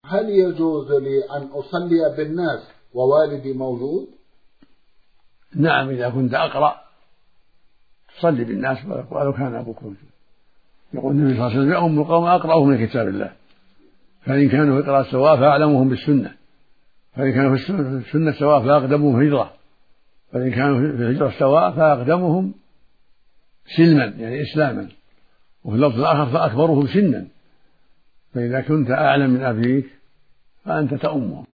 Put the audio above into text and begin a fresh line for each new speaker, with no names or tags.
هل يجوز لي أن أصلي بالناس ووالدي موجود؟
نعم، إذا كنت أقرأ تصلي بالناس ولو كان أبوك موجود. يقول النبي صلى الله عليه وسلم: يؤم القوم أقرأهم من كتاب الله، فإن كانوا في القراءة سواء فأعلمهم بالسنة، فإن كانوا في السنة سواء فأقدمهم هجرة، فإن كانوا في الهجرة سواء فأقدمهم سلما يعني إسلاما، وفي اللفظ الآخر فأكبرهم سنا. فإذا كنت أعلم من أبيك فأنت تؤمهم.